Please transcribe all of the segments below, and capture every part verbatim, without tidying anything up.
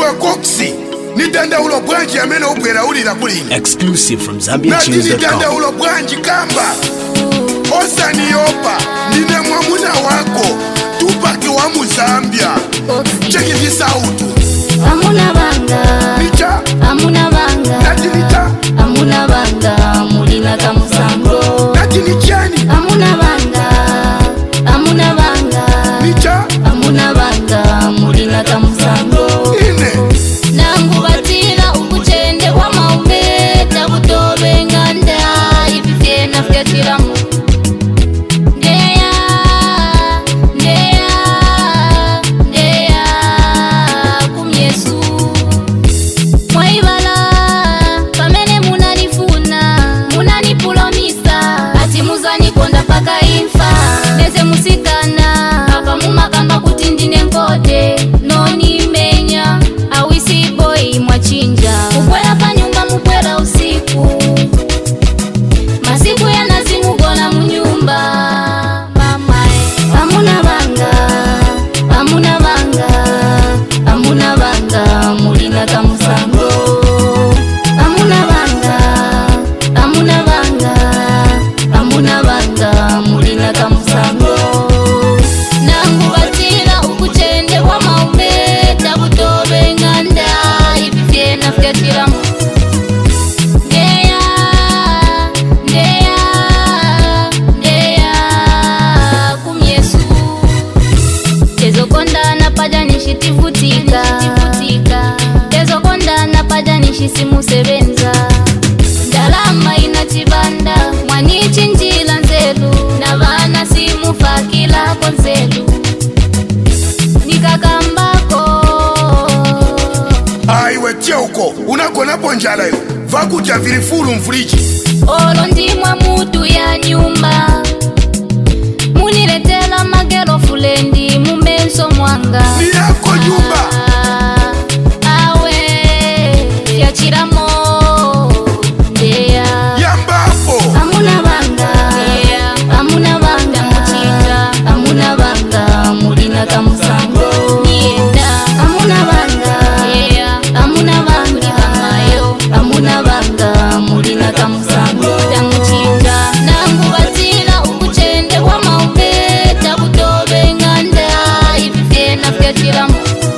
Iwe Coxy nitanda ulo branch amene ubwera ulira kulini. Exclusive from Zambia Tunes dot com. Nitanda ulo branch kamba Osani yopa nine mwamuna wako Tupaki wa Muzambia. Cheki this out. Amuna banga Nicha Amuna banga Nati nicha Amuna banga Mulina kamusango Nati nichani Amuna banga Amuna banga Nicha Amuna banga Mulina kamusango Ine Nangu batira ukuchende kwa maume Tabutobe nganda Ibifye nafya chiramu Noni menya awisi boy mwachinja Ukwela pa nyumba mukwela usiku Masiku ya nazimu gona munyumba Mamae Amuna banga Amuna banga Amuna banga Mulina kamusango Amuna banga Amuna banga Amuna banga Mulina kamusango Simu sebenza Dalama inachibanda Mwanichi njila nzelu Na vana simu fakila konzelu Nikakambako Aiwe cheuko Unakona ponjala yu Vakuja vilifuru mfriji Olo ndimwa mutu ya nyumba Muniletela magero fulendi Mumenso mwanga Ni yako nyumba Chiramo Ndea Yambapo Amuna banga Ndea Amuna banga Muchinja Amuna banga Mulina kamusango Nienda Amuna banga Ndea Amuna banga Mayo Amuna banga Mulina kamusango Tamuchinja Nangu batila ukuchende kwa maumbe Tabutobe nganda Ibifye nafya chiramo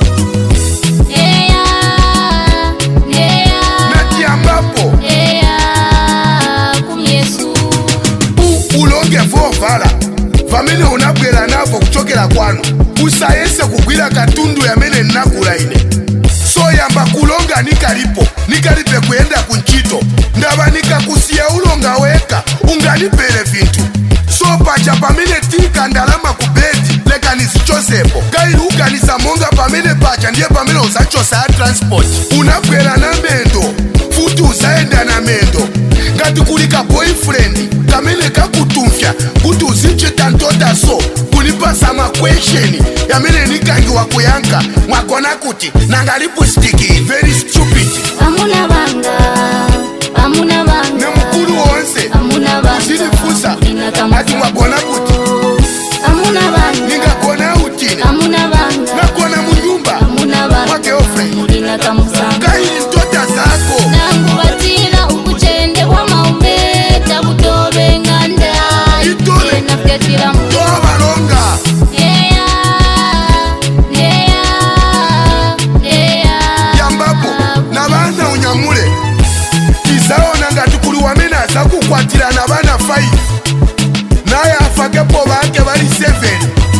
Famile unabwela navo kuchokela kwanu Usayese kugwila katundu ya mene nakula ine So yamba kulonga nikalipo Nikalipe kuenda kunchito Ndaba nikakusia ulonga weka Ungalipele vintu So pacha pamine tika ndalama kubeti Leka nisichosepo Kaili ukanisa monga pamine pacha Ndiye pamine usachosa ya transport Unabwela na mendo Futu usaenda na mendo Ngati kulika boyfriend Kamene kakutumfya Kutu uzinche tantota so Kunipasa makwesheni Yamene nikangi wakuyanka Mwakona kuti Nangalipu stiki Very stupid Amuna banga Amuna banga Ne mkulu onse Amuna banga Usinifusa Ati mwakona kuti Amuna banga Ninga kona utine Amuna banga Nakona munyumba Amuna banga Wake girlfriend Mulina kamusanga Kaili tota zako Nangu batila ukuchende kwa maumbe Tabutobe nganda Itole Nafya chiramu Toa balonga Ndeya Ndeya Ndeya Yambapo Na bana unyamule Kizao nanga tukulu wamena Zaku kwa tila na bana five Naya afakepo bake bali seven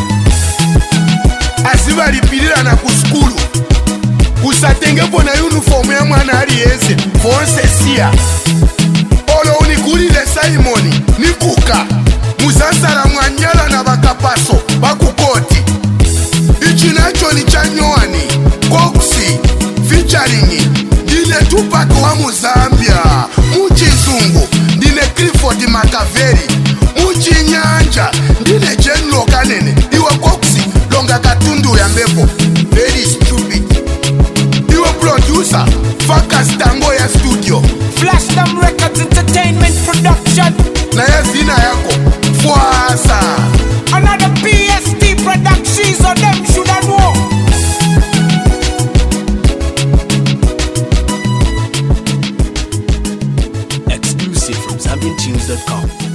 Asiba lipilila na kuskulu Usatengepo na uniform ya mwana aliyeze Fonse siya Olo unikulile Simoni Nikuka Musasala mwanyala na bakapaso Bakukoti Ichinacho ni chanyoani Coxy Featuring Dine Tupac wa Muzambia Muchizungu Dine Clifford Makaveri Muchinyanja Dine Jenlo Kanene Iwa Coxy Longa katundu ya mbepo Very stupid Iwa producer Focus Tango ya studio Flash Them Records Entertainment Production Na ya zina yako Fwasa Another P S T Productions. So them shoulda know dot com.